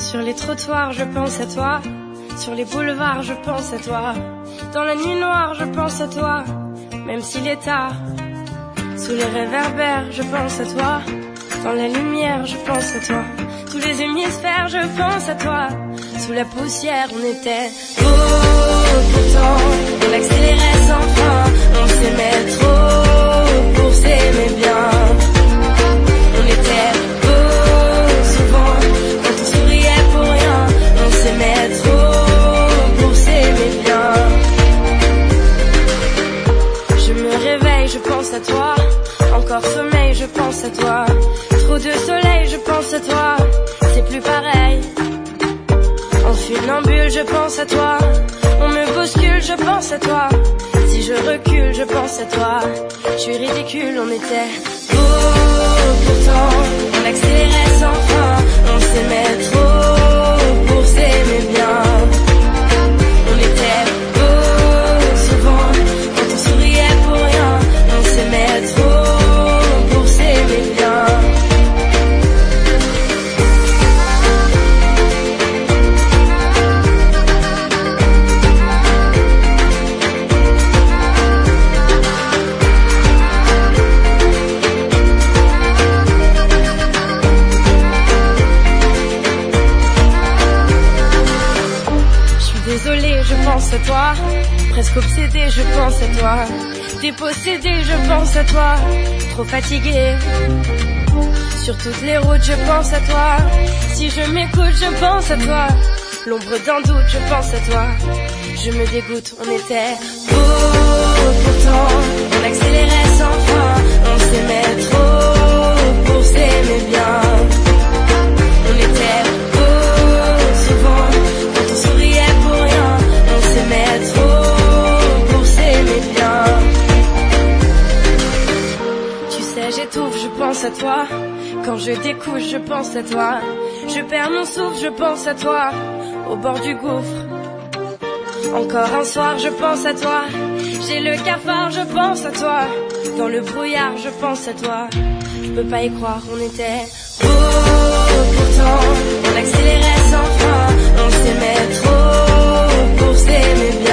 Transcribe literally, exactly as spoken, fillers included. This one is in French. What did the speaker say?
Sur les trottoirs, je pense à toi. Sur les boulevards, je pense à toi. Dans la nuit noire, je pense à toi. Même s'il est tard. Sous les réverbères, je pense à toi. Dans la lumière, je pense à toi. Tous les hémisphères, je pense à toi. Sous la poussière, on était beau, pourtant on accélérait sans fin. On s'aimait trop pour s'aimer bien. On était beau, souvent quand on souriait pour rien. On s'aimait trop pour s'aimer bien. Je me réveille, je pense à toi. Encore sommeil, je pense à toi. Trop de soleil, je pense à toi. C'est plus pareil. En funambule, je pense à toi. On me bouscule, je pense à toi. Si je recule, je pense à toi. Je suis ridicule, on était beau, pourtant on accélérait sans fin. On s'aimait trop pour s'aimer bien. On était beau, souvent quand on souriait pour rien. On s'aimait trop pour s'aimer bien. Désolée, je pense à toi. Presque obsédée, je pense à toi. Dépossédée, je pense à toi. Trop fatiguée. Sur toutes les routes, je pense à toi. Si je m'écoute, je pense à toi. L'ombre d'un doute, je pense à toi. Je me dégoûte, on était beau, pourtant on accélérait sans fin. On s'aimait trop pour s'aimer bien. On était beau, souvent quand on souriait pour rien. On s'aimait trop pour s'aimer bien. Tu sais, j'étouffe, je pense à toi. Quand je découche, je pense à toi. Je perds mon souffle, je pense à toi. Au bord du gouffre. Encore un soir, je pense à toi. J'ai le cafard, je pense à toi. Dans le brouillard, je pense à toi. Je peux pas y croire, on était beau, pourtant on accélérait sans fin. On s'aimait trop pour s'aimer bien.